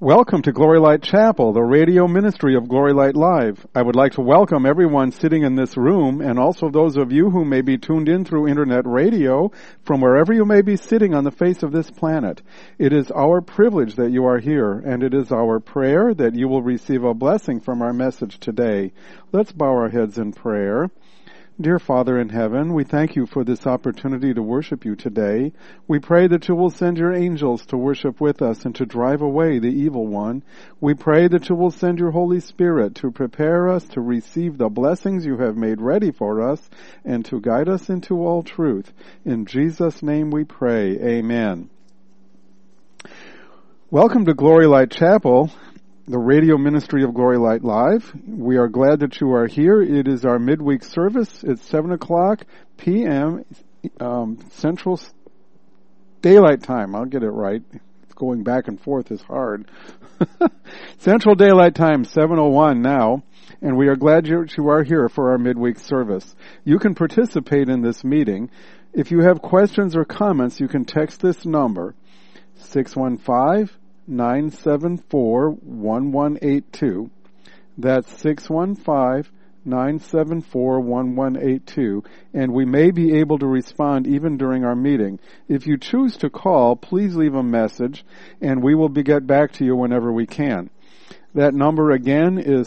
Welcome to Glory Light Chapel, the radio ministry of Glory Light Live. I would like to welcome everyone sitting in this room and also those of you who may be tuned in through internet radio from wherever you may be sitting on the face of this planet. It is our privilege that you are here, and it is our prayer that you will receive a blessing from our message today. Let's bow our heads in prayer. Dear Father in heaven, we thank you for this opportunity to worship you today. We pray that you will send your angels to worship with us and to drive away the evil one. We pray that you will send your Holy Spirit to prepare us to receive the blessings you have made ready for us and to guide us into all truth. In Jesus' name we pray. Amen. Welcome to Glory Light Chapel, the radio ministry of Glory Light Live. We are glad that you are here. It is our midweek service. It's 7 o'clock p.m. Central Daylight Time. I'll get it right. Going back and forth is hard. Central Daylight Time, 7:01 now. And we are glad you are here for our midweek service. You can participate in this meeting. If you have questions or comments, you can text this number, 615-974-1182. That's 615-974-1182. And we may be able to respond even during our meeting. If you choose to call, please leave a message and we will get back to you whenever we can. That number again is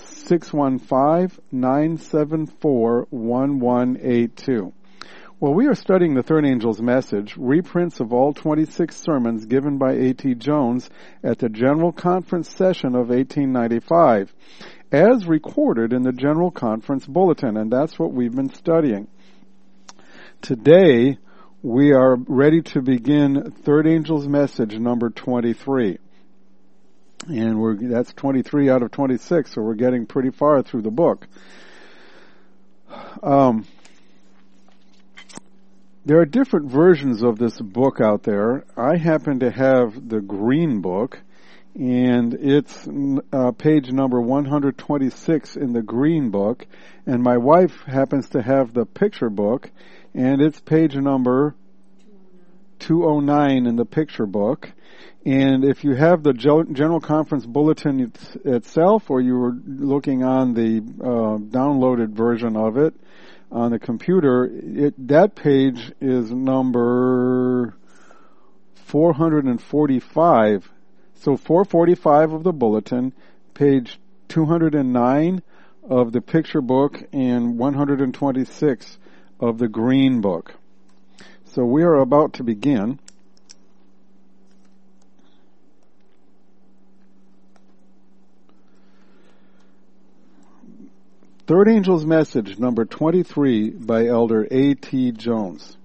615-974-1182. Well, we are studying the Third Angel's Message, reprints of all 26 sermons given by A.T. Jones at the General Conference session of 1895, as recorded in the General Conference Bulletin, and that's what we've been studying. Today, we are ready to begin Third Angel's Message number 23. And that's 23 out of 26, so we're getting pretty far through the book. There are different versions of this book out there. I happen to have the green book, and it's page number 126 in the green book, and my wife happens to have the picture book, and it's page number 209 in the picture book. And if you have the General Conference Bulletin itself, or you were looking on the downloaded version of it, on the computer, that page is number 445. So 445 of the bulletin, page 209 of the picture book, and 126 of the green book. So we are about to begin. Third Angel's Message, number 23, by Elder A.T. Jones.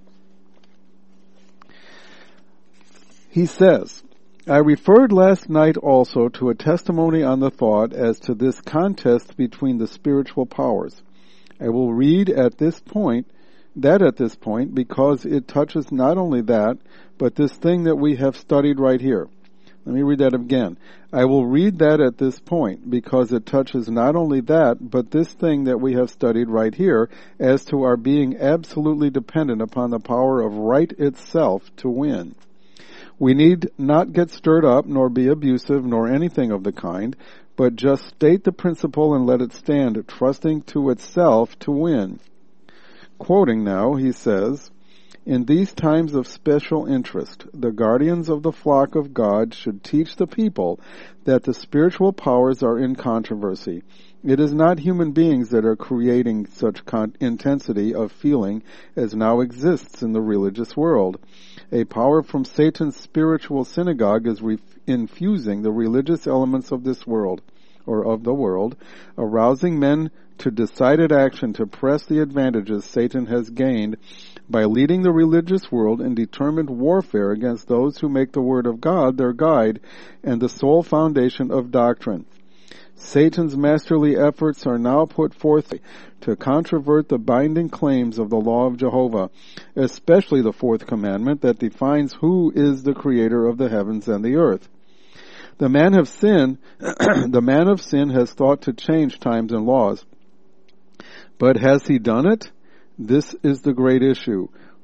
He says, I referred last night also to a testimony on the thought as to this contest between the spiritual powers. I will read at this point, because it touches not only that, but this thing that we have studied right here. Let me read that again. I will read that at this point, because it touches not only that, but this thing that we have studied right here, as to our being absolutely dependent upon the power of right itself to win. We need not get stirred up, nor be abusive, nor anything of the kind, but just state the principle and let it stand, trusting to itself to win. Quoting now, he says, in these times of special interest, the guardians of the flock of God should teach the people that the spiritual powers are in controversy. It is not human beings that are creating such intensity of feeling as now exists in the religious world. A power from Satan's spiritual synagogue is infusing the religious elements of this world, or of the world, arousing men to decided action to press the advantages Satan has gained by leading the religious world in determined warfare against those who make the Word of God their guide and the sole foundation of doctrine. Satan's masterly efforts are now put forth to controvert the binding claims of the law of Jehovah, especially the fourth commandment that defines who is the creator of the heavens and the earth. The man of sin has thought to change times and laws. But has he done it? This is the great issue.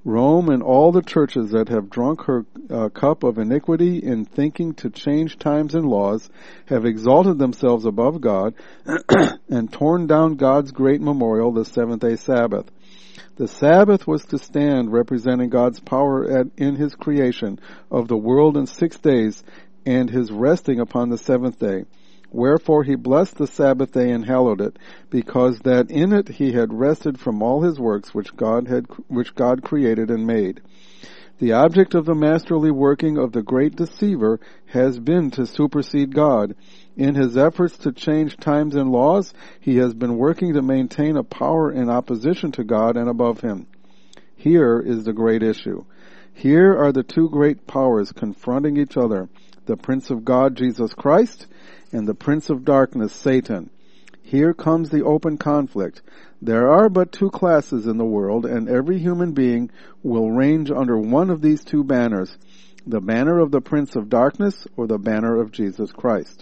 Rome and all the churches that have drunk her cup of iniquity in thinking to change times and laws have exalted themselves above God and torn down God's great memorial, the seventh-day Sabbath. The Sabbath was to stand representing God's power in His creation of the world in 6 days and His resting upon the seventh day. Wherefore He blessed the Sabbath day and hallowed it, because that in it He had rested from all His works which God created and made. The object of the masterly working of the great deceiver has been to supersede God. In his efforts to change times and laws, he has been working to maintain a power in opposition to God and above Him. Here is the great issue. Here are the two great powers confronting each other, the Prince of God, Jesus Christ, and the Prince of Darkness, Satan. Here comes the open conflict. There are but two classes in the world, and every human being will range under one of these two banners, the banner of the Prince of Darkness or the banner of Jesus Christ.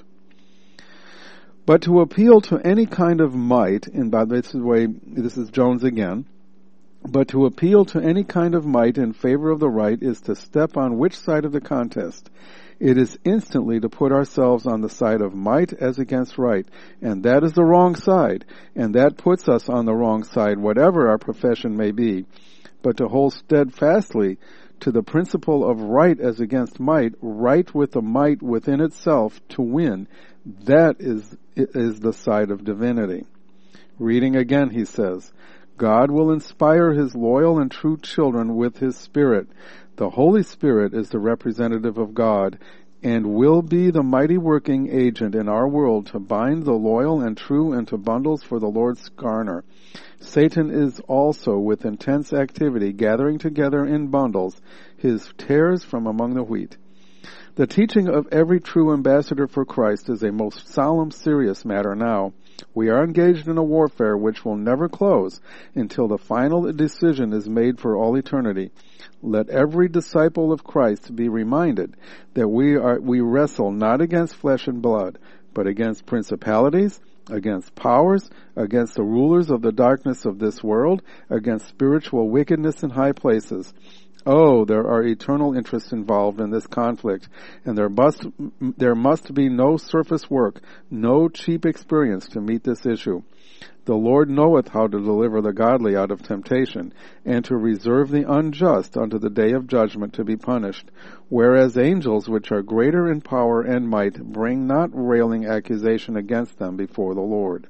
But to appeal to any kind of might, and by this is Jones again, but to appeal to any kind of might in favor of the right is to step on which side of the contest? It is instantly to put ourselves on the side of might as against right, and that is the wrong side, and that puts us on the wrong side, whatever our profession may be. But to hold steadfastly to the principle of right as against might, right with the might within itself to win, that is the side of divinity. Reading again, he says, God will inspire His loyal and true children with His Spirit. The Holy Spirit is the representative of God and will be the mighty working agent in our world to bind the loyal and true into bundles for the Lord's garner. Satan is also with intense activity gathering together in bundles his tares from among the wheat. The teaching of every true ambassador for Christ is a most solemn, serious matter now. We are engaged in a warfare which will never close until the final decision is made for all eternity. Let every disciple of Christ be reminded that we wrestle not against flesh and blood, but against principalities, against powers, against the rulers of the darkness of this world, against spiritual wickedness in high places. Oh, there are eternal interests involved in this conflict, and there must be no surface work, no cheap experience to meet this issue. The Lord knoweth how to deliver the godly out of temptation, and to reserve the unjust unto the day of judgment to be punished, whereas angels which are greater in power and might bring not railing accusation against them before the Lord.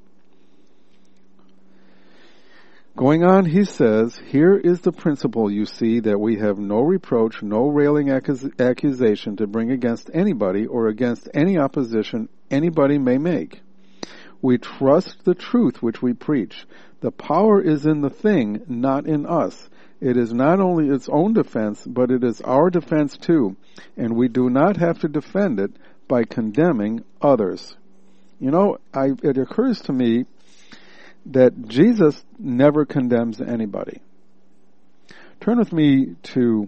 Going on, he says, here is the principle, you see, that we have no reproach, no railing accusation to bring against anybody or against any opposition anybody may make. We trust the truth which we preach. The power is in the thing, not in us. It is not only its own defense, but it is our defense too, and we do not have to defend it by condemning others. You know, it occurs to me that Jesus never condemns anybody. Turn with me to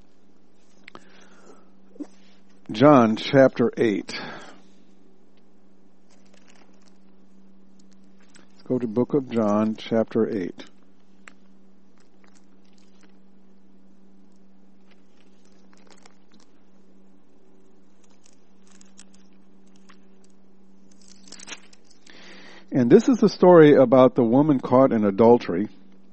John chapter 8. Let's go to the book of John chapter 8. And this is the story about the woman caught in adultery.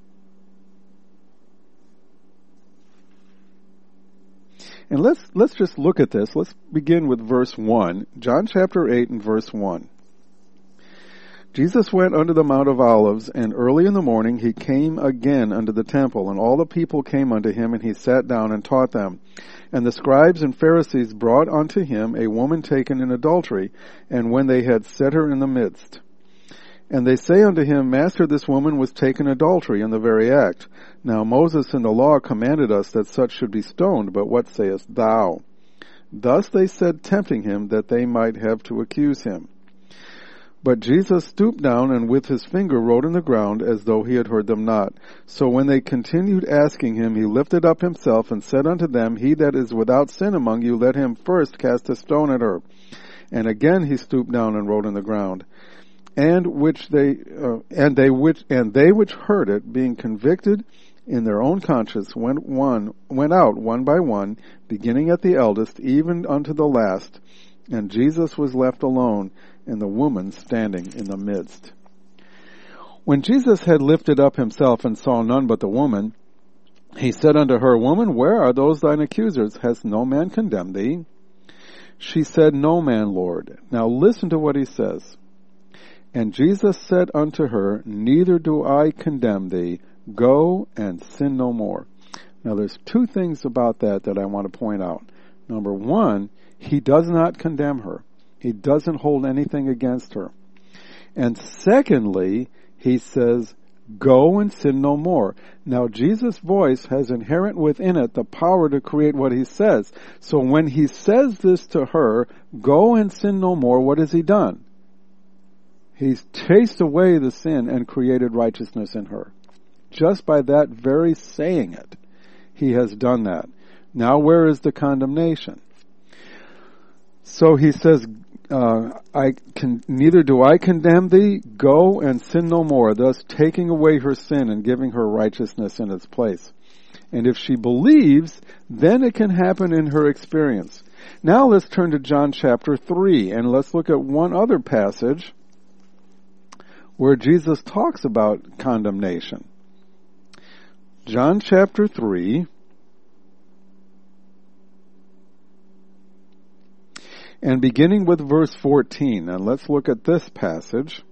And let's just look at this. Let's begin with verse 1. John chapter 8 and verse 1. Jesus went unto the Mount of Olives, and early in the morning he came again unto the temple, and all the people came unto him, and he sat down and taught them. And the scribes and Pharisees brought unto him a woman taken in adultery, and when they had set her in the midst. And they say unto him, Master, this woman was taken in adultery in the very act. Now Moses in the law commanded us that such should be stoned, but what sayest thou? Thus they said, tempting him, that they might have to accuse him. But Jesus stooped down and with his finger wrote in the ground, as though he had heard them not. So when they continued asking him, he lifted up himself and said unto them, He that is without sin among you, let him first cast a stone at her. And again he stooped down and wrote in the ground. And they which heard it, being convicted in their own conscience went out one by one, beginning at the eldest, even unto the last, and Jesus was left alone, and the woman standing in the midst. When Jesus had lifted up himself and saw none but the woman, he said unto her, Woman, where are those thine accusers? Has no man condemned thee? She said, No man, Lord. Now listen to what he says. And Jesus said unto her, Neither do I condemn thee. Go and sin no more. Now there's two things about that I want to point out. Number one, he does not condemn her. He doesn't hold anything against her. And secondly, he says, Go and sin no more. Now Jesus' voice has inherent within it the power to create what he says. So when he says this to her, go and sin no more, what has he done? He's chased away the sin and created righteousness in her. Just by that very saying it, he has done that. Now where is the condemnation? So he says, neither do I condemn thee, go and sin no more, thus taking away her sin and giving her righteousness in its place. And if she believes, then it can happen in her experience. Now let's turn to John chapter 3, and let's look at one other passage where Jesus talks about condemnation. John chapter 3, and beginning with verse 14, and let's look at this passage.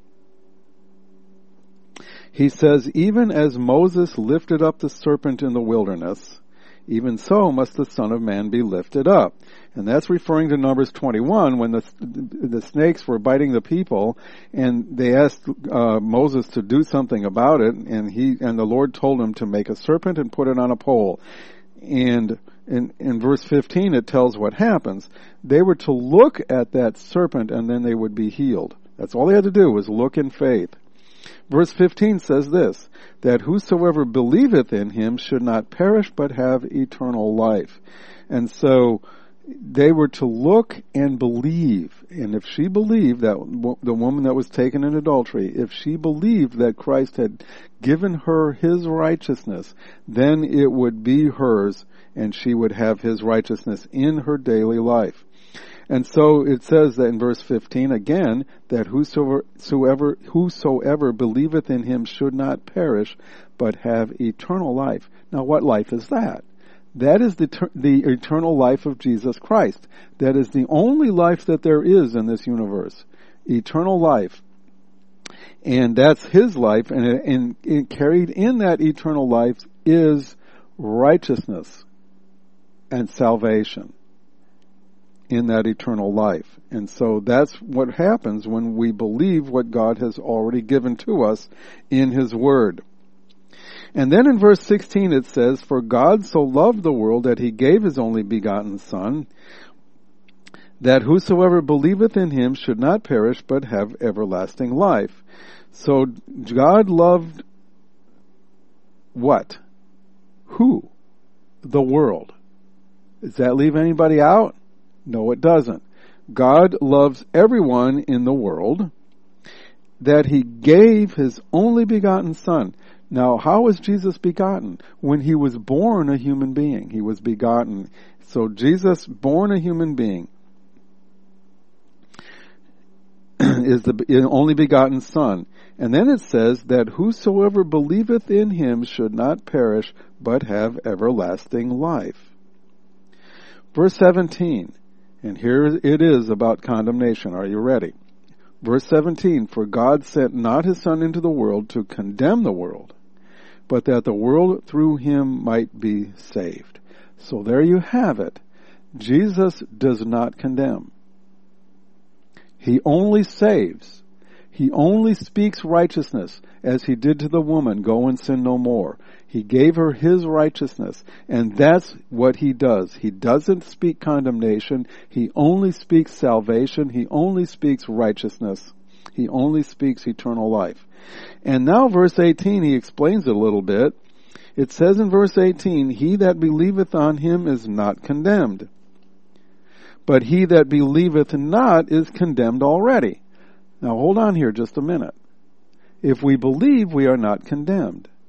He says, Even as Moses lifted up the serpent in the wilderness, even so must the Son of Man be lifted up. And that's referring to Numbers 21, when the snakes were biting the people, and they asked Moses to do something about it, and the Lord told him to make a serpent and put it on a pole. And in verse 15 it tells what happens. They were to look at that serpent and then they would be healed. That's all they had to do, was look in faith. Verse 15 says this, that whosoever believeth in him should not perish but have eternal life. And so they were to look and believe. And if she believed, that the woman that was taken in adultery, if she believed that Christ had given her his righteousness, then it would be hers, and she would have his righteousness in her daily life. And so it says that in verse 15 again, that whosoever believeth in him should not perish, but have eternal life. Now what life is that? That is the eternal life of Jesus Christ. That is the only life that there is in this universe. Eternal life. And that's his life, and carried in that eternal life is righteousness and salvation in that eternal life. And so that's what happens when we believe what God has already given to us in his word. And then in verse 16 it says, For God so loved the world that he gave his only begotten Son, that whosoever believeth in him should not perish but have everlasting life. So God loved what? Who? The world. Does that leave anybody out? No, it doesn't. God loves everyone in the world, that he gave his only begotten Son. Now, how was Jesus begotten? When he was born a human being. He was begotten. So Jesus, born a human being, is the only begotten Son. And then it says that whosoever believeth in him should not perish, but have everlasting life. Verse 17, and here it is about condemnation. Are you ready? Verse 17, For God sent not his Son into the world to condemn the world, but that the world through him might be saved. So there you have it. Jesus does not condemn. He only saves. He only speaks righteousness, as he did to the woman, go and sin no more. He gave her his righteousness, and that's what he does. He doesn't speak condemnation. He only speaks salvation. He only speaks righteousness. He only speaks eternal life. And now verse 18, he explains it a little bit. It says in verse 18, He that believeth on him is not condemned, but he that believeth not is condemned already. Now hold on here just a minute. If we believe, we are not condemned.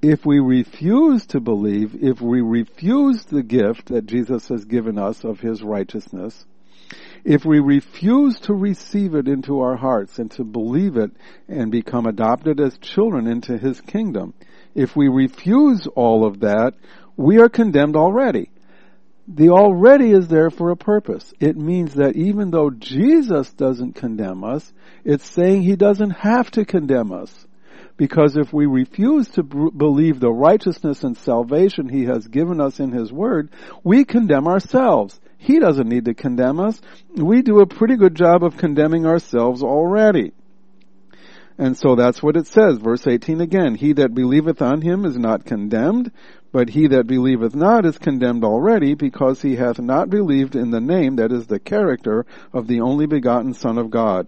if we refuse to believe, if we refuse the gift that Jesus has given us of his righteousness, if we refuse to receive it into our hearts and to believe it and become adopted as children into his kingdom, if we refuse all of that, we are condemned already. The already is there for a purpose. It means that even though Jesus doesn't condemn us, it's saying he doesn't have to condemn us. Because if we refuse to believe the righteousness and salvation he has given us in his word, we condemn ourselves. He doesn't need to condemn us. We do a pretty good job of condemning ourselves already. And so that's what it says. Verse 18 again, he that believeth on him is not condemned, but he that believeth not is condemned already, because he hath not believed in the name, that is the character, of the only begotten Son of God.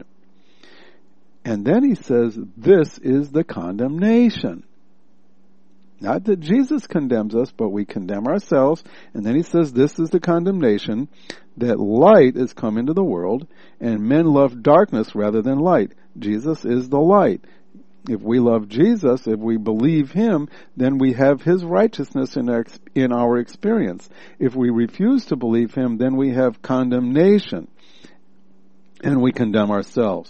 And then he says, this is the condemnation. Not that Jesus condemns us, but we condemn ourselves. And then he says, this is the condemnation, that light is come into the world, and men love darkness rather than light. Jesus is the light. If we love Jesus, if we believe him, then we have his righteousness in our experience. If we refuse to believe him, then we have condemnation, and we condemn ourselves.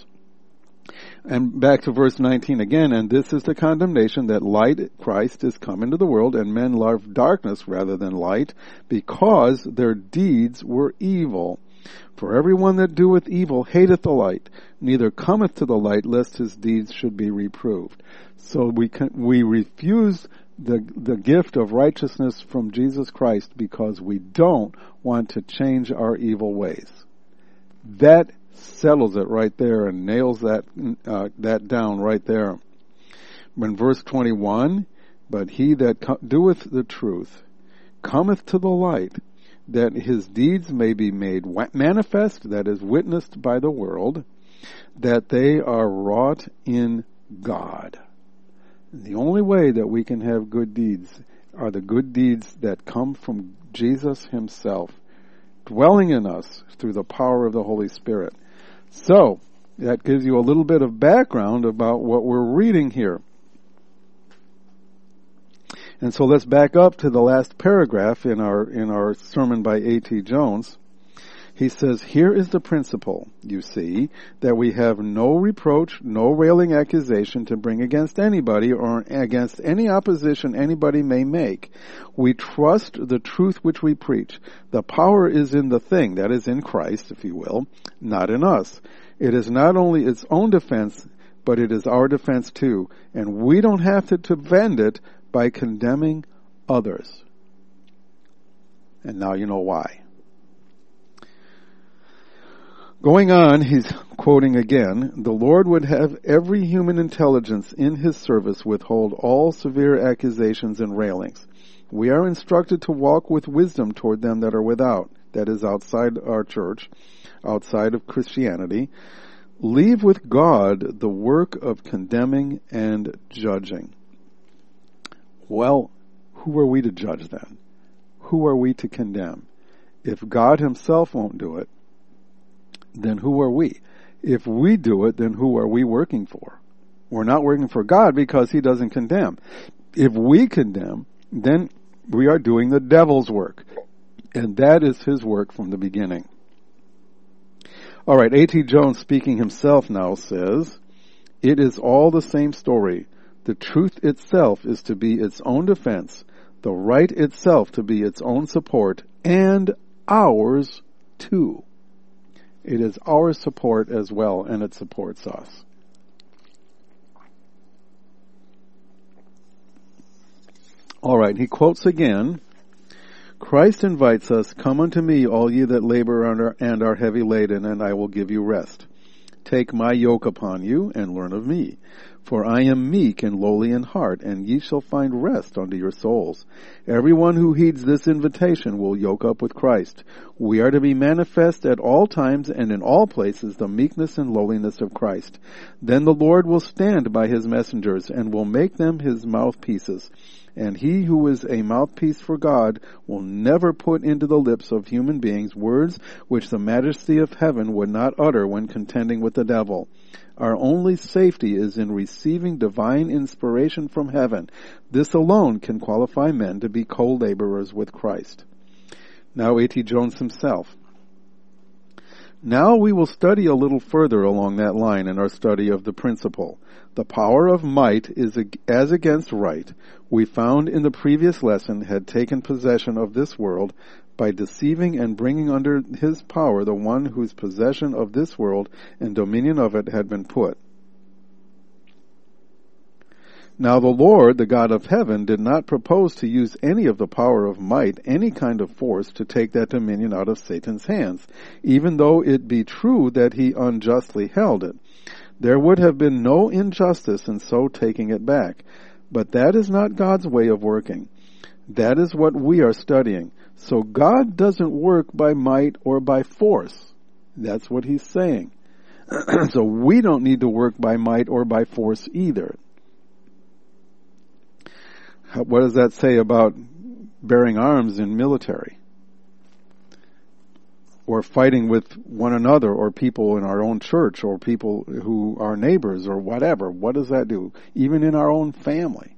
And back to verse 19 again, and this is the condemnation, that light, Christ, is come into the world, and men love darkness rather than light, because their deeds were evil. For everyone that doeth evil hateth the light, neither cometh to the light, lest his deeds should be reproved. So we refuse the gift of righteousness from Jesus Christ because we don't want to change our evil ways. That settles it right there and nails that down right there. In verse 21, but he that doeth the truth cometh to the light, that his deeds may be made manifest, that is, witnessed by the world, that they are wrought in God. And the only way that we can have good deeds are the good deeds that come from Jesus himself, dwelling in us through the power of the Holy Spirit. So, that gives you a little bit of background about what we're reading here. And so let's back up to the last paragraph in our sermon by A.T. Jones. He says, here is the principle, you see, that we have no reproach, no railing accusation to bring against anybody or against any opposition anybody may make. We trust the truth which we preach. The power is in the thing, that is in Christ, if you will, not in us. It is not only its own defense, but it is our defense too. And we don't have to defend it by condemning others. And now you know why. Going on, he's quoting again, the Lord would have every human intelligence in his service withhold all severe accusations and railings. We are instructed to walk with wisdom toward them that are without, that is outside our church, outside of Christianity. Leave with God the work of condemning and judging. Well, who are we to judge then? Who are we to condemn? If God himself won't do it, then who are we? If we do it, then who are we working for? We're not working for God because he doesn't condemn. If we condemn, then we are doing the devil's work. And that is his work from the beginning. All right, A.T. Jones, speaking himself now, says, it is all the same story. The truth itself is to be its own defense, the right itself to be its own support, and ours too. It is our support as well, and it supports us. All right, he quotes again, Christ invites us, come unto me, all ye that labor and are heavy laden, and I will give you rest. Take my yoke upon you, and learn of me. For I am meek and lowly in heart, and ye shall find rest unto your souls. Everyone who heeds this invitation will yoke up with Christ. We are to be manifest at all times and in all places the meekness and lowliness of Christ. Then the Lord will stand by his messengers, and will make them his mouthpieces. And he who is a mouthpiece for God will never put into the lips of human beings words which the majesty of heaven would not utter when contending with the devil. Our only safety is in receiving divine inspiration from heaven. This alone can qualify men to be co-laborers with Christ. Now A.T. Jones himself. Now we will study a little further along that line in our study of the principle. The power of might is as against right, we found in the previous lesson, had taken possession of this world by deceiving and bringing under his power the one whose possession of this world and dominion of it had been put. Now the Lord, the God of heaven, did not propose to use any of the power of might, any kind of force, to take that dominion out of Satan's hands, even though it be true that he unjustly held it. There would have been no injustice in so taking it back. But that is not God's way of working. That is what we are studying. So God doesn't work by might or by force. That's what he's saying. So we don't need to work by might or by force either. What does that say about bearing arms in military? Or fighting with one another, or people in our own church, or people who are neighbors, or whatever. What does that do? Even in our own family.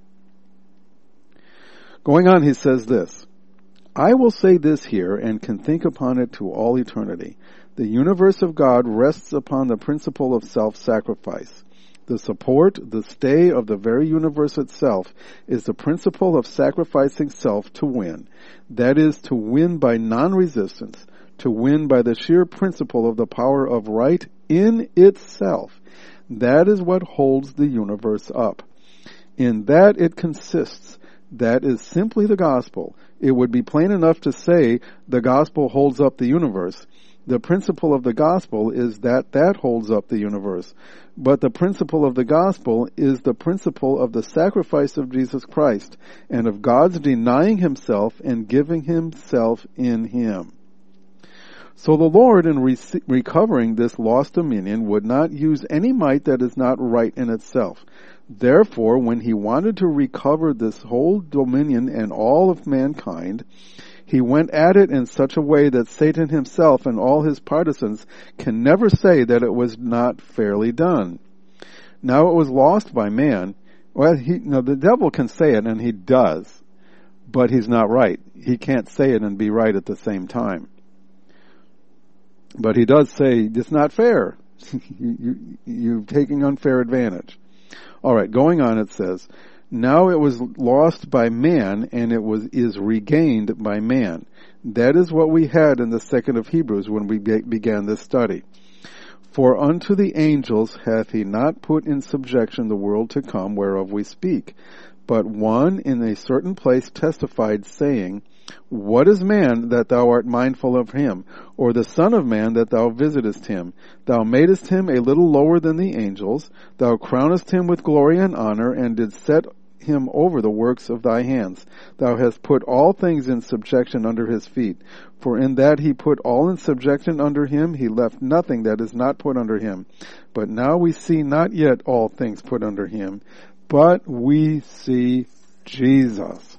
Going on, he says this, I will say this here, and can think upon it to all eternity. The universe of God rests upon the principle of self-sacrifice. The support, the stay of the very universe itself is the principle of sacrificing self to win. That is, to win by non-resistance, to win by the sheer principle of the power of right in itself. That is what holds the universe up. In that it consists. That is simply the gospel. It would be plain enough to say the gospel holds up the universe. The principle of the gospel is that holds up the universe. But the principle of the gospel is the principle of the sacrifice of Jesus Christ and of God's denying himself and giving himself in him. So the Lord, in recovering this lost dominion, would not use any might that is not right in itself. Therefore, when he wanted to recover this whole dominion and all of mankind, he went at it in such a way that Satan himself and all his partisans can never say that it was not fairly done. Now it was lost by man. Well, the devil can say it, and he does, but he's not right. He can't say it and be right at the same time. But he does say, it's not fair. You're taking unfair advantage. All right, going on, it says, now it was lost by man, and is regained by man. That is what we had in the 2nd of Hebrews when we began this study. For unto the angels hath he not put in subjection the world to come whereof we speak. But one in a certain place testified, saying, What is man that thou art mindful of him, or the son of man that thou visitest him? Thou madest him a little lower than the angels. Thou crownest him with glory and honor, and didst set him over the works of thy hands. Thou hast put all things in subjection under his feet. For in that he put all in subjection under him, he left nothing that is not put under him. But now we see not yet all things put under him, but we see Jesus.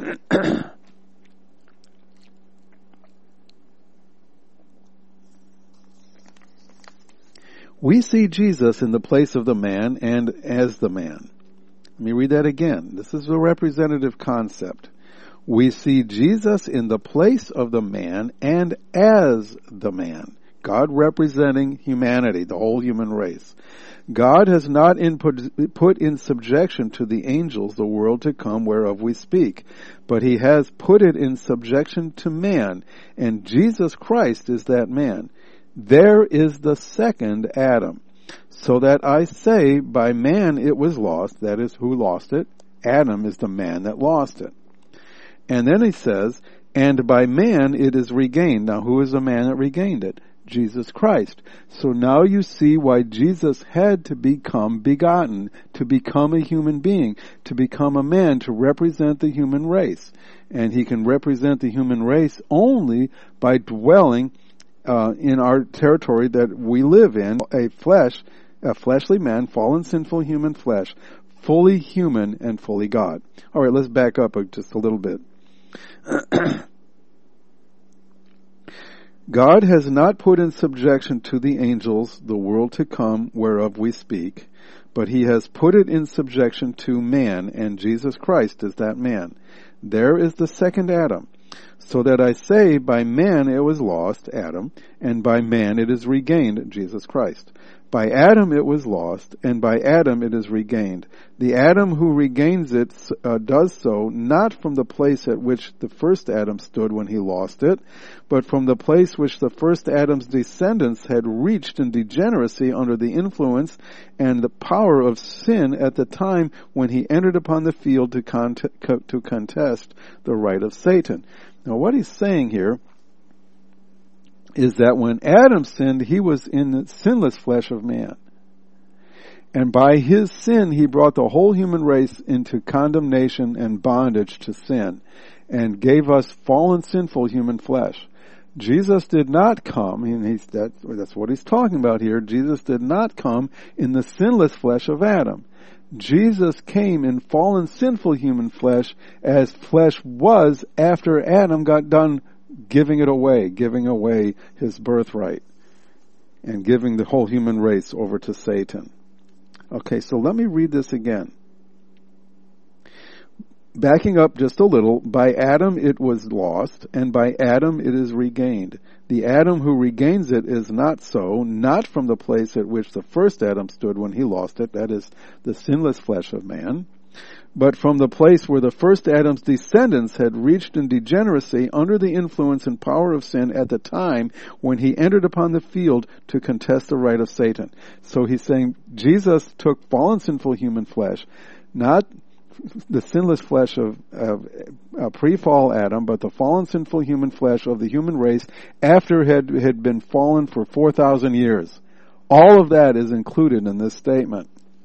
We see Jesus in the place of the man and as the man. Let me read that again. This is a representative concept. We see Jesus in the place of the man and as the man. God representing humanity, the whole human race. God has not put in subjection to the angels the world to come whereof we speak, but he has put it in subjection to man, and Jesus Christ is that man. There is the second Adam. So that I say, by man it was lost, that is, who lost it? Adam is the man that lost it. And then he says, and by man it is regained. Now who is the man that regained it? Jesus Christ. So now you see why Jesus had to become begotten, to become a human being, to become a man, to represent the human race. And he can represent the human race only by dwelling in our territory that we live in, a fleshly man, fallen, sinful human flesh, fully human and fully God. All right, let's back up just a little bit. God has not put in subjection to the angels the world to come whereof we speak, but he has put it in subjection to man, and Jesus Christ is that man. There is the second Adam. So that I say, by man it was lost, Adam, and by man it is regained, Jesus Christ. By Adam it was lost, and by Adam it is regained. The Adam who regains it does so not from the place at which the first Adam stood when he lost it, but from the place which the first Adam's descendants had reached in degeneracy under the influence and the power of sin at the time when he entered upon the field to contest the right of Satan. Now what he's saying here is that when Adam sinned, he was in the sinless flesh of man. And by his sin, he brought the whole human race into condemnation and bondage to sin, and gave us fallen, sinful human flesh. Jesus did not come, and that's what he's talking about here. Jesus did not come in the sinless flesh of Adam. Jesus came in fallen, sinful human flesh, as flesh was after Adam got done giving away his birthright, and giving the whole human race over to Satan. Okay, so let me read this again. Backing up just a little, by Adam it was lost, and by Adam it is regained. The Adam who regains it is not so, not from the place at which the first Adam stood when he lost it, that is, the sinless flesh of man, but from the place where the first Adam's descendants had reached in degeneracy under the influence and power of sin at the time when he entered upon the field to contest the right of Satan. So he's saying Jesus took fallen, sinful human flesh, not the sinless flesh of pre-fall Adam, but the fallen, sinful human flesh of the human race after it had been fallen for 4,000 years. All of that is included in this statement.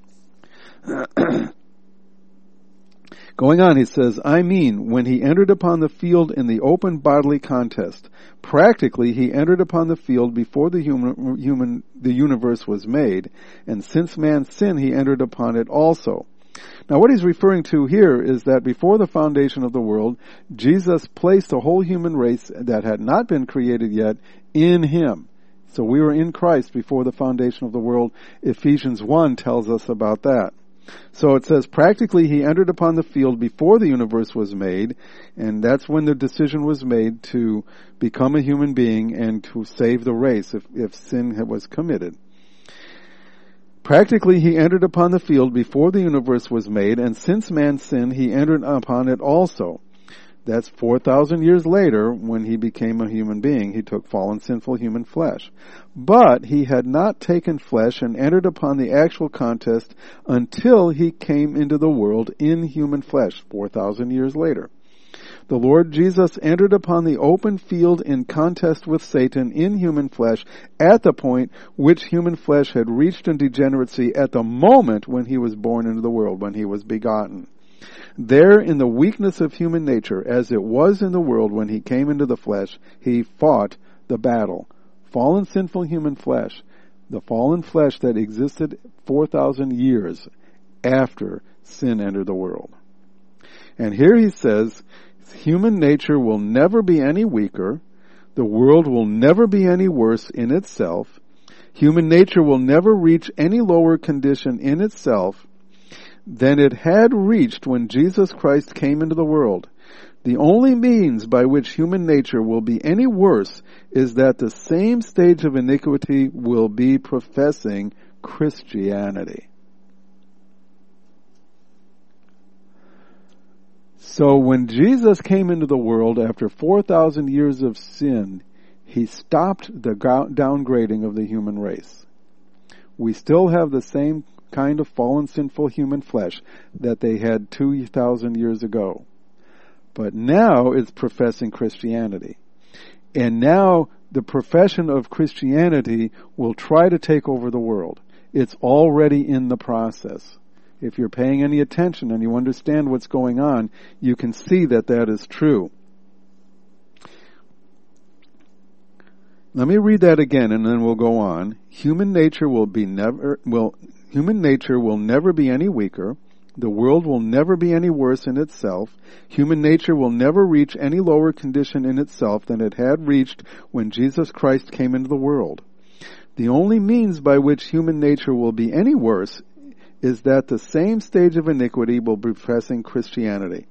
Going on, he says, I mean, when he entered upon the field in the open bodily contest, practically he entered upon the field before the universe was made, and since man's sin he entered upon it also. Now what he's referring to here is that before the foundation of the world, Jesus placed the whole human race that had not been created yet in him. So we were in Christ before the foundation of the world. Ephesians 1 tells us about that. So it says, practically he entered upon the field before the universe was made, and that's when the decision was made to become a human being and to save the race if sin was committed. Practically he entered upon the field before the universe was made, and since man sinned, he entered upon it also. That's 4,000 years later when he became a human being. He took fallen, sinful human flesh. But he had not taken flesh and entered upon the actual contest until he came into the world in human flesh, 4,000 years later. The Lord Jesus entered upon the open field in contest with Satan in human flesh at the point which human flesh had reached in degeneracy at the moment when he was born into the world, when he was begotten. There, in the weakness of human nature, as it was in the world when he came into the flesh, he fought the battle. Fallen, sinful human flesh, the fallen flesh that existed 4,000 years after sin entered the world. And here he says, human nature will never be any weaker, the world will never be any worse in itself, human nature will never reach any lower condition in itself than it had reached when Jesus Christ came into the world. The only means by which human nature will be any worse is that the same stage of iniquity will be professing Christianity. So when Jesus came into the world after 4,000 years of sin, he stopped the downgrading of the human race. We still have the same kind of fallen, sinful human flesh that they had 2,000 years ago. But now it's professing Christianity. And now the profession of Christianity will try to take over the world. It's already in the process. If you're paying any attention and you understand what's going on, you can see that that is true. Let me read that again and then we'll go on. Human nature will never be any weaker. The world will never be any worse in itself. Human nature will never reach any lower condition in itself than it had reached when Jesus Christ came into the world. The only means by which human nature will be any worse is that the same stage of iniquity will be professing Christianity.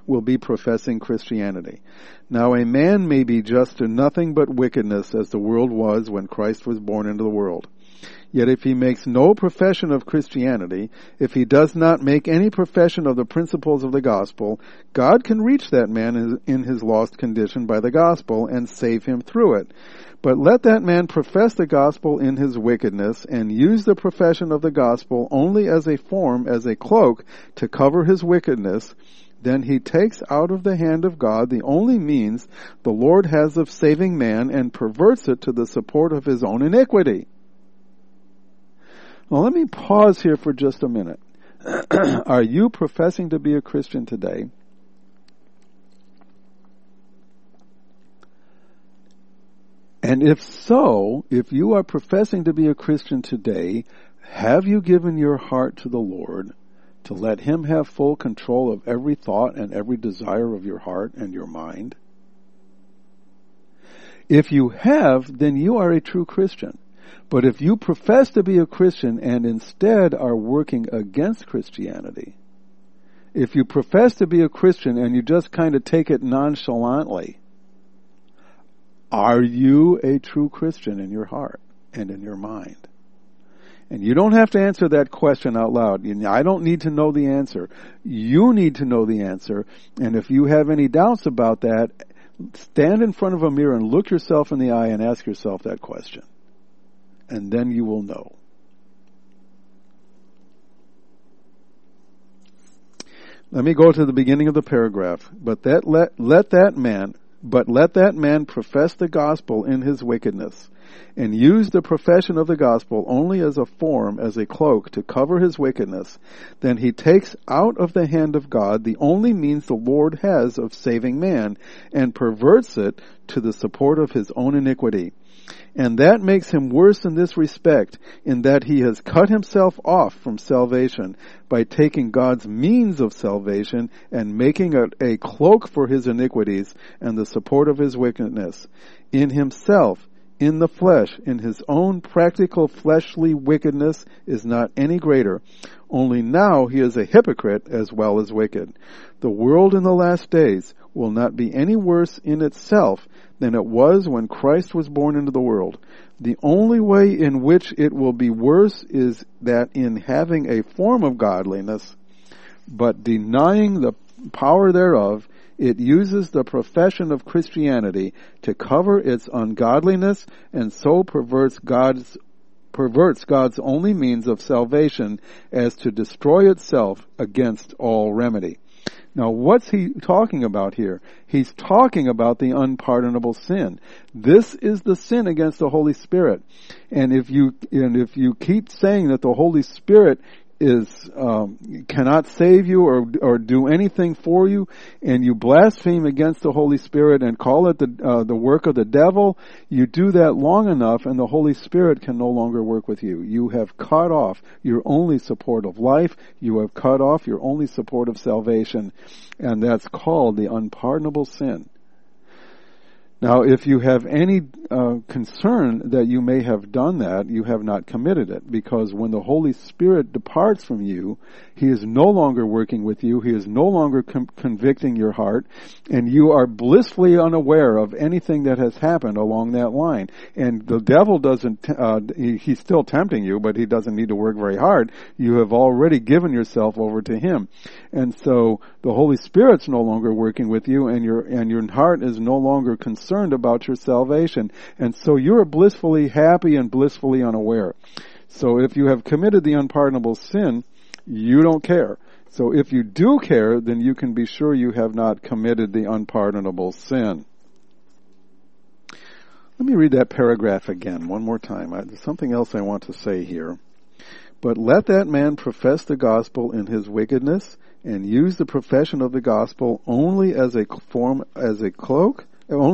Now a man may be just to nothing but wickedness, as the world was when Christ was born into the world. Yet if he makes no profession of Christianity, if he does not make any profession of the principles of the gospel, God can reach that man in his lost condition by the gospel and save him through it. But let that man profess the gospel in his wickedness and use the profession of the gospel only as a form, as a cloak, to cover his wickedness. Then he takes out of the hand of God the only means the Lord has of saving man and perverts it to the support of his own iniquity. Now let me pause here for just a minute. Are you professing to be a Christian today? And if so, if you are professing to be a Christian today, have you given your heart to the Lord to let Him have full control of every thought and every desire of your heart and your mind? If you have, then you are a true Christian. But if you profess to be a Christian and instead are working against Christianity, if you profess to be a Christian and you just kind of take it nonchalantly, are you a true Christian in your heart and in your mind? And you don't have to answer that question out loud. I don't need to know the answer. You need to know the answer. And if you have any doubts about that, stand in front of a mirror and look yourself in the eye and ask yourself that question. And then you will know. Let me go to the beginning of the paragraph. But let that man profess the gospel in his wickedness, and use the profession of the gospel only as a form, as a cloak, to cover his wickedness. Then he takes out of the hand of God the only means the Lord has of saving man, and perverts it to the support of his own iniquity. And that makes him worse in this respect, in that he has cut himself off from salvation by taking God's means of salvation and making it a cloak for his iniquities and the support of his wickedness. In himself, in the flesh, in his own practical fleshly wickedness is not any greater. Only now he is a hypocrite as well as wicked. The world in the last days will not be any worse in itself than it was when Christ was born into the world. The only way in which it will be worse is that in having a form of godliness, but denying the power thereof, it uses the profession of Christianity to cover its ungodliness and so perverts God's only means of salvation as to destroy itself against all remedy. Now, what's he talking about here? He's talking about the unpardonable sin. This is the sin against the Holy Spirit. And if you keep saying that the Holy Spirit cannot save you or do anything for you, and you blaspheme against the Holy Spirit and call it the work of the devil, you do that long enough and the Holy Spirit can no longer work with you. You have cut off your only support of life. You have cut off your only support of salvation, and that's called the unpardonable sin. Now, if you have any concern that you may have done that, you have not committed it, because when the Holy Spirit departs from you, He is no longer working with you, He is no longer convicting your heart, and you are blissfully unaware of anything that has happened along that line. And the devil doesn't, he's still tempting you, but he doesn't need to work very hard. You have already given yourself over to him. And so the Holy Spirit's no longer working with you, and your heart is no longer concerned about your salvation. And so you're blissfully happy and blissfully unaware. So if you have committed the unpardonable sin, you don't care. So if you do care, then you can be sure you have not committed the unpardonable sin. Let me read that paragraph again one more time. There's something else I want to say here. But let that man profess the gospel in his wickedness, and use the profession of the gospel only as a form, as a cloak,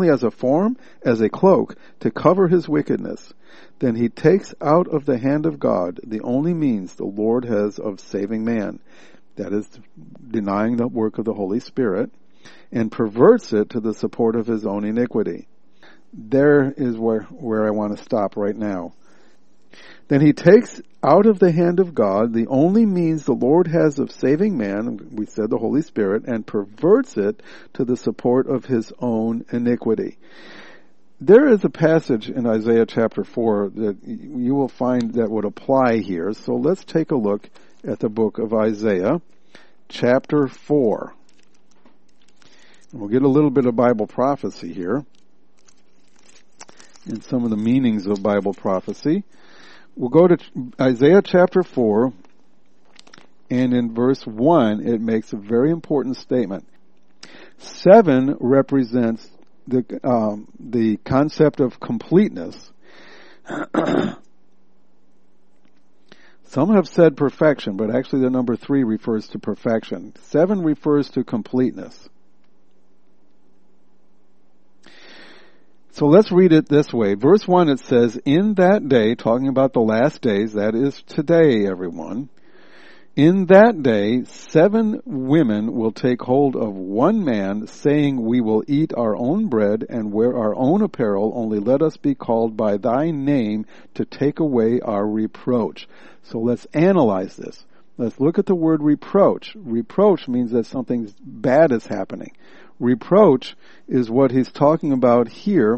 to cover his wickedness. Then he takes out of the hand of God the only means the Lord has of saving man, that is, denying the work of the Holy Spirit, and perverts it to the support of his own iniquity. There is where I want to stop right now. Then he takes out of the hand of God the only means the Lord has of saving man, we said the Holy Spirit, and perverts it to the support of his own iniquity. There is a passage in Isaiah chapter 4 that you will find that would apply here. So let's take a look at the book of Isaiah chapter 4. We'll get a little bit of Bible prophecy here and some of the meanings of Bible prophecy. We'll go to Isaiah chapter 4, and in verse 1 it makes a very important statement. 7 represents the concept of completeness. Some have said perfection, but actually the number 3 refers to perfection. 7 refers to completeness. So let's read it this way. Verse 1, it says, in that day, talking about the last days, that is today, everyone. In that day, 7 women will take hold of one man, saying, we will eat our own bread and wear our own apparel, only let us be called by thy name to take away our reproach. So let's analyze this. Let's look at the word reproach. Reproach means that something bad is happening. Reproach is what he's talking about here,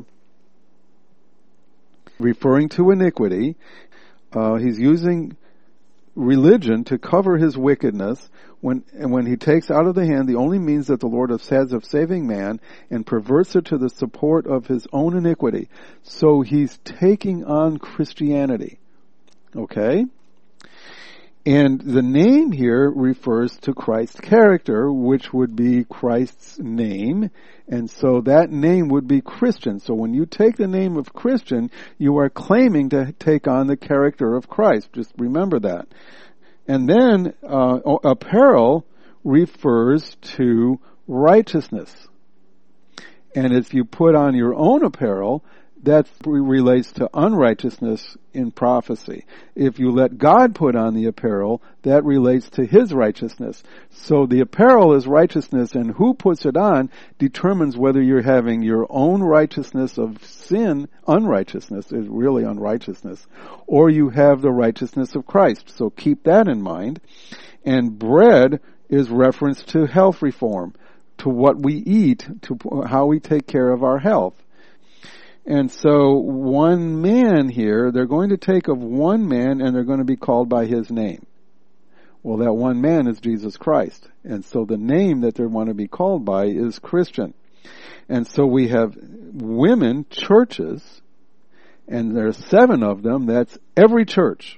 referring to iniquity. He's using religion to cover his wickedness when he takes out of the hand the only means that the Lord has of saving man and perverts it to the support of his own iniquity. So he's taking on Christianity. Okay? And the name here refers to Christ's character, which would be Christ's name. And so that name would be Christian. So when you take the name of Christian, you are claiming to take on the character of Christ. Just remember that. And then apparel refers to righteousness. And if you put on your own apparel, that relates to unrighteousness in prophecy. If you let God put on the apparel, that relates to his righteousness. So the apparel is righteousness, and who puts it on determines whether you're having your own righteousness of sin, unrighteousness is really unrighteousness, or you have the righteousness of Christ. So keep that in mind. And bread is reference to health reform, to what we eat, to how we take care of our health. And so one man here, they're going to take of one man and they're going to be called by his name. Well, that one man is Jesus Christ. And so the name that they want to be called by is Christian. And so we have women, churches, and there's 7 of them. That's every church.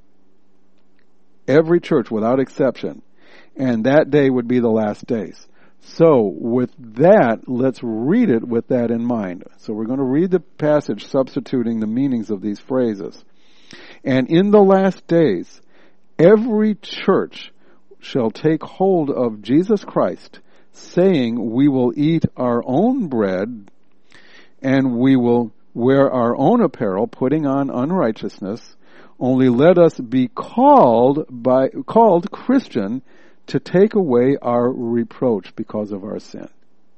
Every church without exception. And that day would be the last days. So, with that, let's read it with that in mind. So we're going to read the passage substituting the meanings of these phrases. And in the last days, every church shall take hold of Jesus Christ, saying, we will eat our own bread, and we will wear our own apparel, putting on unrighteousness. Only let us be called Christian, to take away our reproach because of our sin.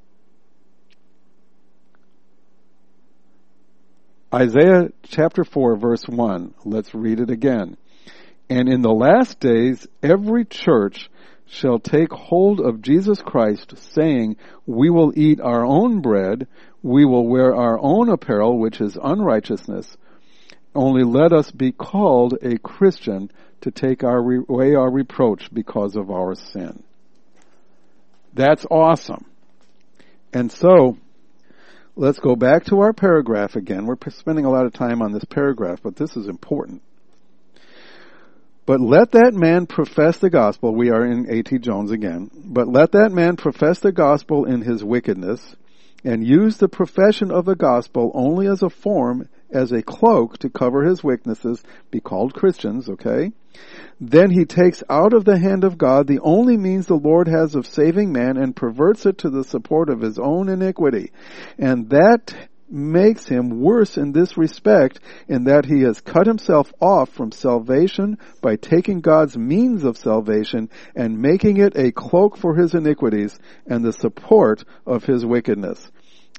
Isaiah chapter 4 verse 1. Let's read it again. And in the last days, every church shall take hold of Jesus Christ, saying, we will eat our own bread, we will wear our own apparel, which is unrighteousness. Only let us be called a Christian, to take away our reproach because of our sin. That's awesome. And so, let's go back to our paragraph again. We're spending a lot of time on this paragraph, but this is important. But let that man profess the gospel. We are in A.T. Jones again. But let that man profess the gospel in his wickedness, and use the profession of the gospel only as a form, as a cloak to cover his weaknesses, be called Christians, okay? Then he takes out of the hand of God the only means the Lord has of saving man and perverts it to the support of his own iniquity. And that makes him worse in this respect, in that he has cut himself off from salvation by taking God's means of salvation and making it a cloak for his iniquities and the support of his wickedness.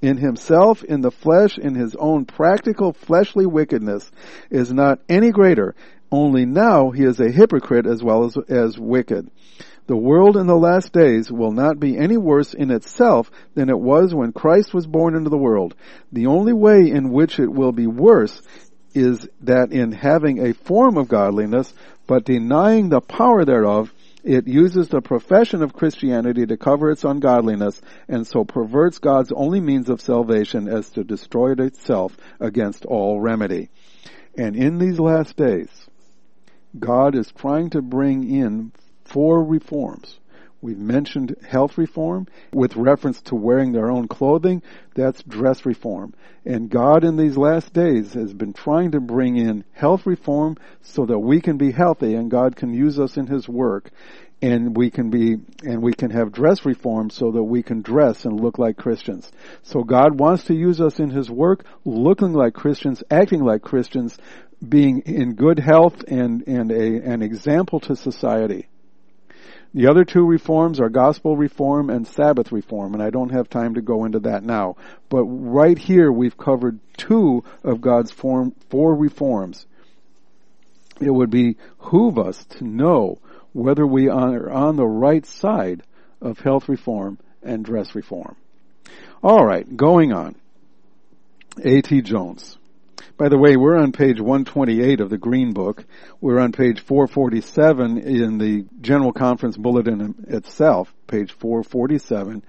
in himself, in the flesh, in his own practical fleshly wickedness, is not any greater. Only now he is a hypocrite as well as wicked. The world in the last days will not be any worse in itself than it was when Christ was born into the world. The only way in which it will be worse is that in having a form of godliness, but denying the power thereof, it uses the profession of Christianity to cover its ungodliness, and so perverts God's only means of salvation as to destroy it itself against all remedy. And in these last days, God is trying to bring in 4 reforms. We've mentioned health reform with reference to wearing their own clothing. That's dress reform. And God in these last days has been trying to bring in health reform so that we can be healthy and God can use us in His work. And we can have dress reform so that we can dress and look like Christians. So God wants to use us in His work, looking like Christians, acting like Christians, being in good health and an example to society. The other 2 reforms are gospel reform and Sabbath reform, and I don't have time to go into that now. But right here we've covered 2 of God's 4 reforms. It would behoove us to know whether we are on the right side of health reform and dress reform. All right, going on. A.T. Jones. By the way, we're on page 128 of the Green Book. We're on page 447 in the General Conference Bulletin itself, page 447.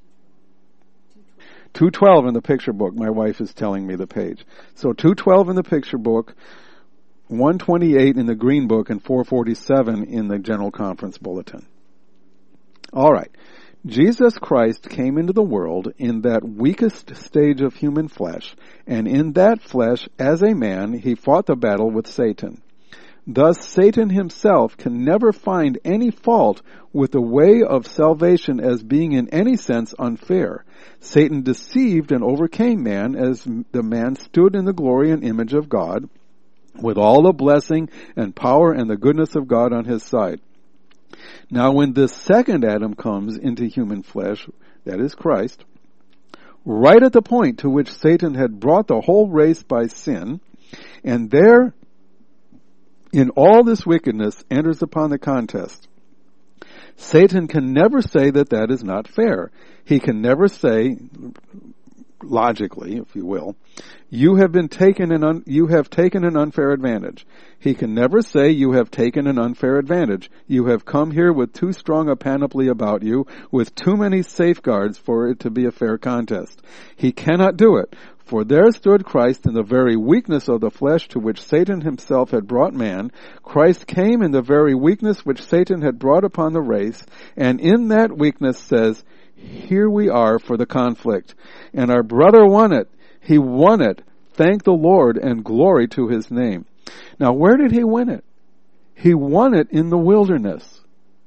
212 in the picture book. My wife is telling me the page. So 212 in the picture book, 128 in the Green Book, and 447 in the General Conference Bulletin. All right. Jesus Christ came into the world in that weakest stage of human flesh, and in that flesh, as a man, he fought the battle with Satan. Thus, Satan himself can never find any fault with the way of salvation as being in any sense unfair. Satan deceived and overcame man as the man stood in the glory and image of God, with all the blessing and power and the goodness of God on his side. Now when this second Adam comes into human flesh, that is Christ, right at the point to which Satan had brought the whole race by sin, and there, in all this wickedness, enters upon the contest. Satan can never say that that is not fair. He can never say, logically, if you will, you have taken an unfair advantage. He can never say you have taken an unfair advantage. You have come here with too strong a panoply about you, with too many safeguards for it to be a fair contest. He cannot do it. For there stood Christ in the very weakness of the flesh to which Satan himself had brought man. Christ came in the very weakness which Satan had brought upon the race, and in that weakness says, here we are for the conflict. And our brother won it. He won it. Thank the Lord and glory to his name. Now, where did he win it? He won it in the wilderness.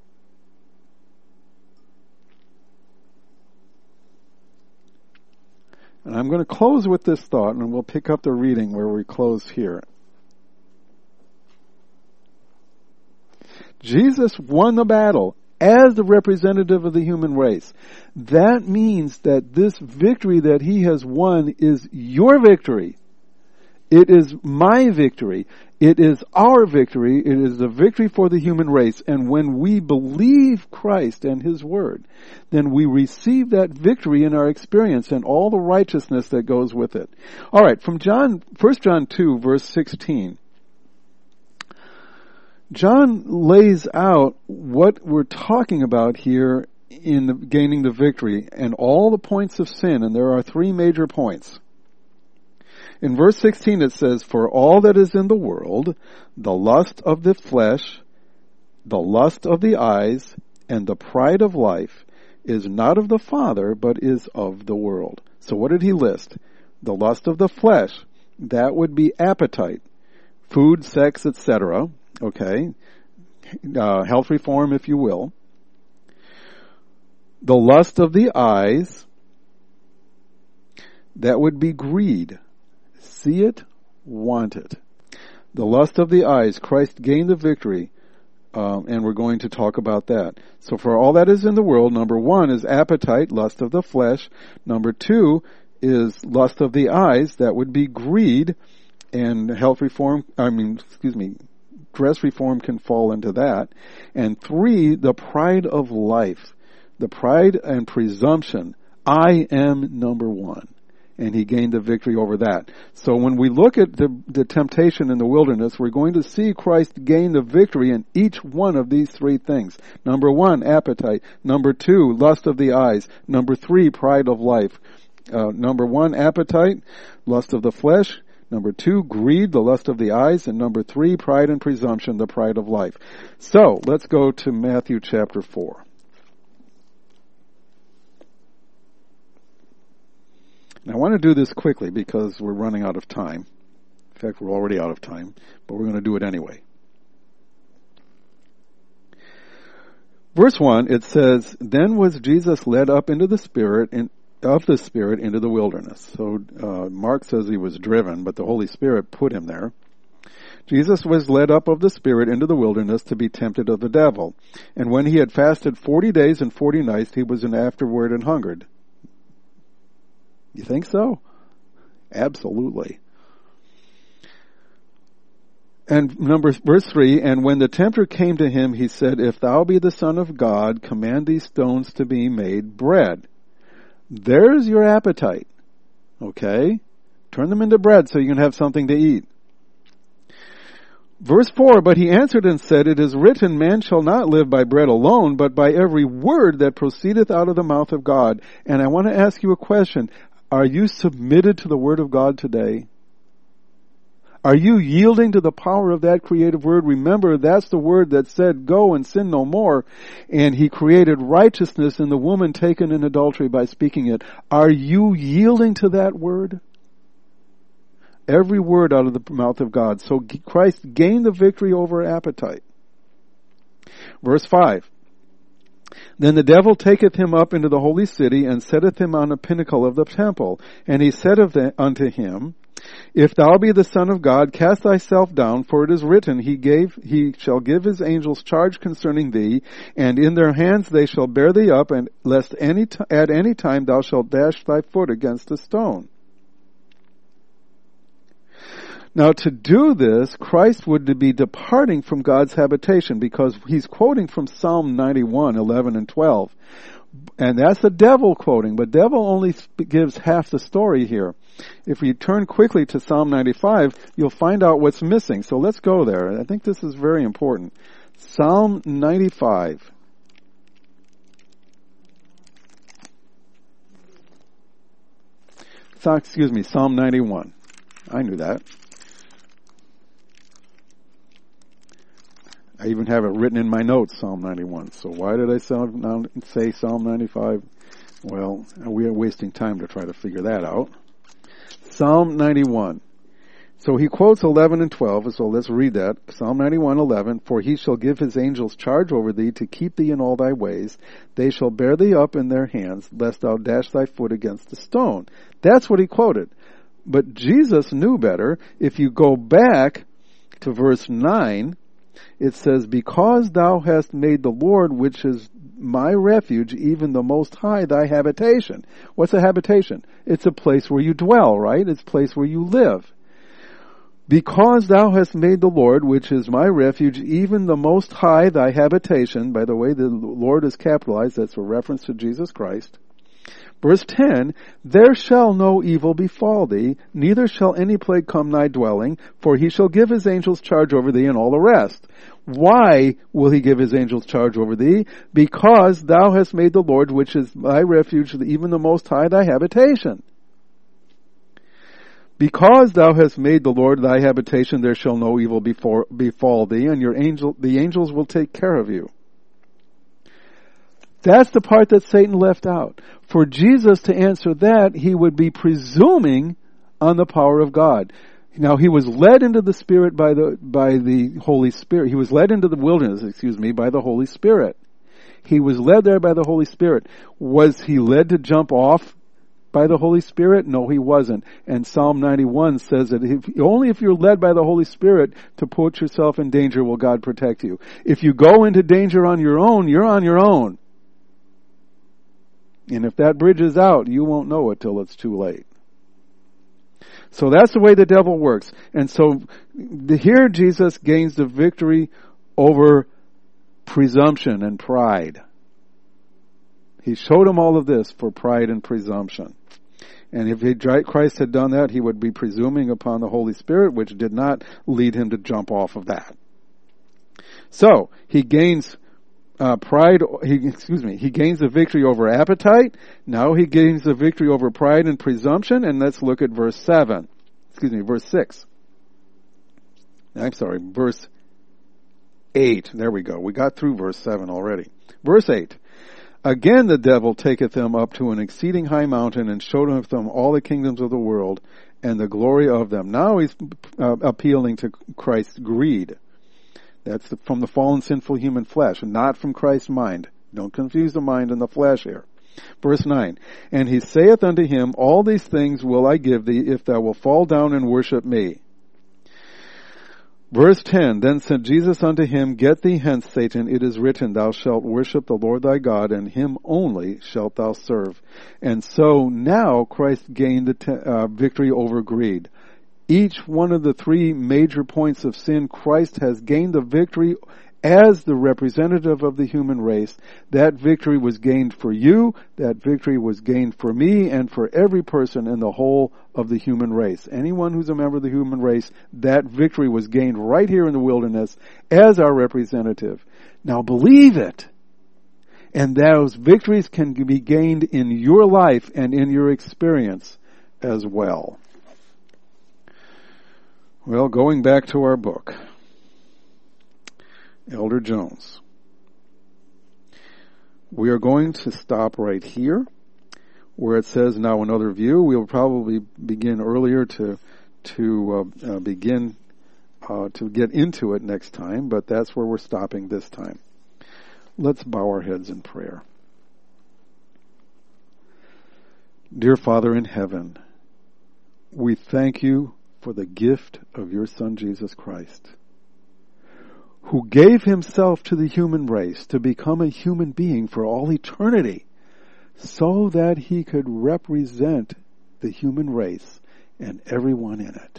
And I'm going to close with this thought, and we'll pick up the reading where we close here. Jesus won the battle as the representative of the human race. That means that this victory that he has won is your victory. It is my victory. It is our victory. It is the victory for the human race. And when we believe Christ and his word, then we receive that victory in our experience and all the righteousness that goes with it. All right, from 1 John 2, verse 16. John lays out what we're talking about here in gaining the victory and all the points of sin, and there are 3 major points. In verse 16 it says, for all that is in the world, the lust of the flesh, the lust of the eyes, and the pride of life is not of the Father, but is of the world. So what did he list? The lust of the flesh, that would be appetite, food, sex, etc., okay, health reform, if you will. The lust of the eyes, that would be greed. See it, want it. The lust of the eyes, Christ gained the victory, and we're going to talk about that. So for all that is in the world, number 1 is appetite, lust of the flesh. Number 2 is lust of the eyes. That would be greed, and dress reform can fall into that. And 3, the pride of life. The pride and presumption. I am number one. And he gained the victory over that. So when we look at the temptation in the wilderness, we're going to see Christ gain the victory in each one of these 3 things. Number 1, appetite. Number 2, lust of the eyes. Number 3, pride of life. Number 1, appetite, lust of the flesh. Number 2, greed, the lust of the eyes. And number 3, pride and presumption, the pride of life. So let's go to Matthew chapter 4. Now, I want to do this quickly because we're running out of time. In fact, we're already out of time, but we're going to do it anyway. Verse 1, it says, "Then was Jesus led up into the Spirit, into the wilderness." So Mark says he was driven, but the Holy Spirit put him there. Jesus was led up of the Spirit into the wilderness to be tempted of the devil. And when he had fasted 40 days and 40 nights, he was afterward and hungered. You think so? Absolutely. And verse 3, "And when the tempter came to him, he said, 'If thou be the Son of God, command these stones to be made bread.'" There's your appetite. Okay? Turn them into bread so you can have something to eat. Verse 4, "But he answered and said, 'It is written, man shall not live by bread alone, but by every word that proceedeth out of the mouth of God.'" And I want to ask you a question. Are you submitted to the Word of God today? Are you yielding to the power of that creative Word? Remember, that's the Word that said, "Go and sin no more." And He created righteousness in the woman taken in adultery by speaking it. Are you yielding to that Word? Every word out of the mouth of God. So Christ gained the victory over appetite. Verse 5. "Then the devil taketh him up into the holy city, and setteth him on a pinnacle of the temple. And he said unto him, If thou be the Son of God, cast thyself down, for it is written, He shall give his angels charge concerning thee, and in their hands they shall bear thee up, and lest at any time thou shalt dash thy foot against a stone." Now, to do this, Christ would be departing from God's habitation, because he's quoting from Psalm 91, 11 and 12. And that's the devil quoting, but devil only gives half the story here. If we turn quickly to Psalm 95, you'll find out what's missing. So let's go there. I think this is very important. Psalm 95. Psalm 91. I knew that. I even have it written in my notes, Psalm 91. So why did I say Psalm 95? Well, we are wasting time to try to figure that out. Psalm 91. So he quotes 11 and 12, so let's read that. Psalm 91, 11. "For he shall give his angels charge over thee to keep thee in all thy ways. They shall bear thee up in their hands, lest thou dash thy foot against a stone." That's what he quoted. But Jesus knew better. If you go back to verse 9, it says, "Because thou hast made the Lord, which is my refuge, even the Most High, thy habitation." What's a habitation? It's a place where you dwell, right? It's a place where you live. "Because thou hast made the Lord, which is my refuge, even the Most High, thy habitation." By the way, the Lord is capitalized. That's a reference to Jesus Christ. Verse 10, "There shall no evil befall thee, neither shall any plague come nigh dwelling, for he shall give his angels charge over thee," and all the rest. Why will he give his angels charge over thee? "Because thou hast made the Lord, which is thy refuge, even the Most High, thy habitation." "Because thou hast made the Lord thy habitation, there shall no evil befall thee, and the angels will take care of you." That's the part that Satan left out. For Jesus to answer that, he would be presuming on the power of God. Now, he was led into the Spirit by the Holy Spirit. He was led into the wilderness, by the Holy Spirit. He was led there by the Holy Spirit. Was he led to jump off by the Holy Spirit? No, he wasn't. And Psalm 91 says that only if you're led by the Holy Spirit to put yourself in danger will God protect you. If you go into danger on your own, you're on your own. And if that bridge is out, you won't know it till it's too late. So that's the way the devil works. And so here Jesus gains the victory over presumption and pride. He showed him all of this for pride and presumption. And if Christ had done that, he would be presuming upon the Holy Spirit, which did not lead him to jump off of that. So, he gains he gains the victory over appetite. Now he gains the victory over pride and presumption. And let's look at verse 6. I'm sorry, verse 8. There we go. We got through verse 7 already. Verse 8. Again the devil taketh them up to an exceeding high mountain and showed them all the kingdoms of the world and the glory of them. Now he's appealing to Christ's greed. That's from the fallen sinful human flesh, and not from Christ's mind. Don't confuse the mind and the flesh here. Verse 9. And he saith unto him, all these things will I give thee, if thou wilt fall down and worship me. Verse 10. Then said Jesus unto him, get thee hence, Satan, it is written, thou shalt worship the Lord thy God, and him only shalt thou serve. And so now Christ gained the victory over greed. Each one of the three major points of sin, Christ has gained the victory as the representative of the human race. That victory was gained for you, that victory was gained for me, and for every person in the whole of the human race. Anyone who's a member of the human race, that victory was gained right here in the wilderness as our representative. Now believe it. And those victories can be gained in your life and in your experience as well. Well, going back to our book, Elder Jones. We are going to stop right here where it says now another view. We'll probably begin earlier to get into it next time, but that's where we're stopping this time. Let's bow our heads in prayer. Dear Father in heaven, we thank you for the gift of your Son Jesus Christ, who gave himself to the human race to become a human being for all eternity, so that he could represent the human race and everyone in it.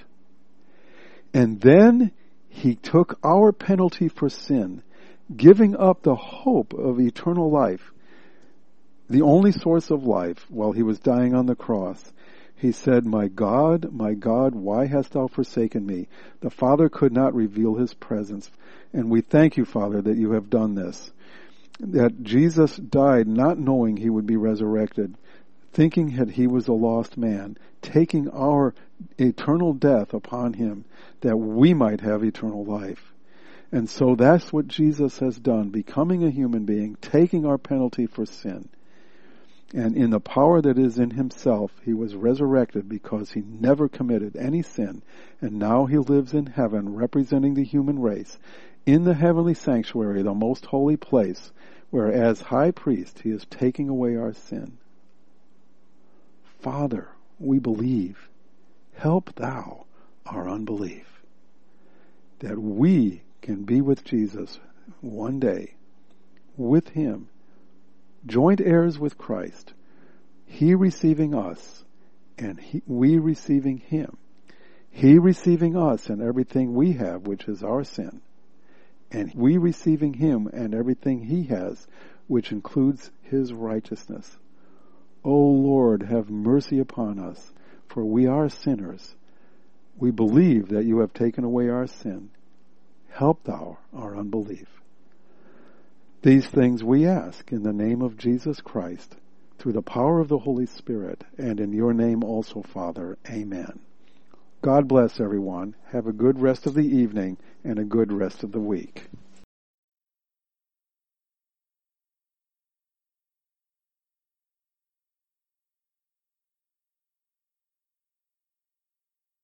And then he took our penalty for sin, giving up the hope of eternal life, the only source of life, while he was dying on the cross. He said, my God, why hast thou forsaken me? The Father could not reveal his presence. And we thank you, Father, that you have done this. That Jesus died not knowing he would be resurrected, thinking that he was a lost man, taking our eternal death upon him, that we might have eternal life. And so that's what Jesus has done, becoming a human being, taking our penalty for sin. And in the power that is in himself, he was resurrected because he never committed any sin. And now he lives in heaven, representing the human race, in the heavenly sanctuary, the most holy place, where as high priest he is taking away our sin. Father, we believe. Help thou our unbelief, that we can be with Jesus one day, with him, joint heirs with Christ, he receiving us, and we receiving him. He receiving us and everything we have, which is our sin, and we receiving him and everything he has, which includes his righteousness. O Lord, have mercy upon us, for we are sinners. We believe that you have taken away our sin. Help thou our unbelief. These things we ask in the name of Jesus Christ, through the power of the Holy Spirit, and in your name also, Father. Amen. God bless everyone. Have a good rest of the evening and a good rest of the week.